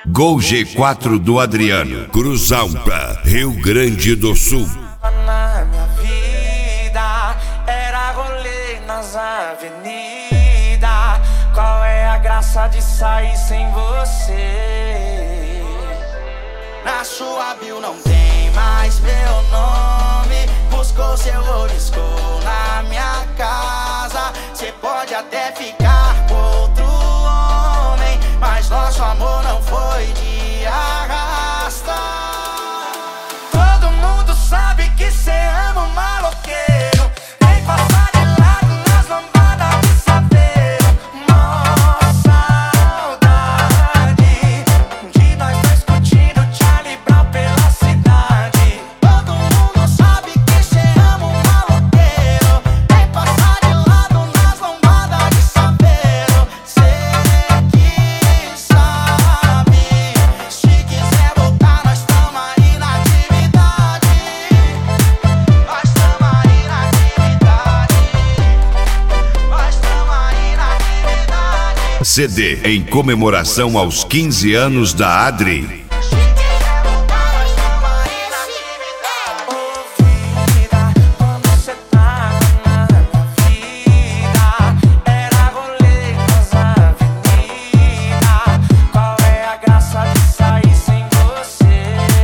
Gol G4 do Adriano, Cruzampa, Rio Grande do Sul. Na minha vida era rolê nas avenidas. Qual é a graça de sair sem você? Na sua bio não tem mais meu nome. Buscou seu oliscou na minha casa. Cê pode até ficar com outro homem, mas nosso amor não foi de arrasta. Todo mundo sabe que cê ama um maloqueiro. Vem passar de lado nas lambadas de saveiro. Mó saudade de nós dois curtindo Charlie Brown pela cidade. Todo mundo sabe que cê ama um maloqueiro. Vem passar de lado nas lambadas de saveiro. Cê que sabe, se quiser voltar nós tamo aí na atividade. Nós tamo aí na atividade. Nós tamo aí na atividade. CD em comemoração aos 15 anos da Adri. Se quiser voltar nós tamo aí na atividade. Ô vida, quando cê tava na minha vida, era rolê nas avenidas. Qual é a graça de sair sem você?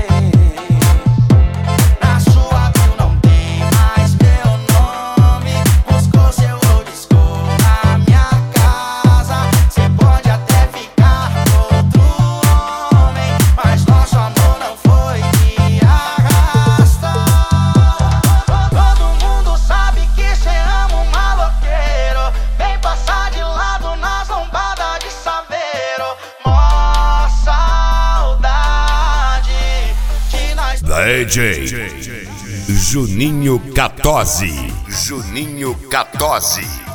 Na sua bio não tem mais meu nome. Buscou seu oliscou na minha casa. Cê pode até ficar com outro homem, mas nosso amor não foi de arrasta. Todo mundo sabe que cê ama um maloqueiro. Vem passar de lado nas lombadas de saveiro. Mó saudade de nós. DJ Juninho Catozzi. Juninho Catozzi.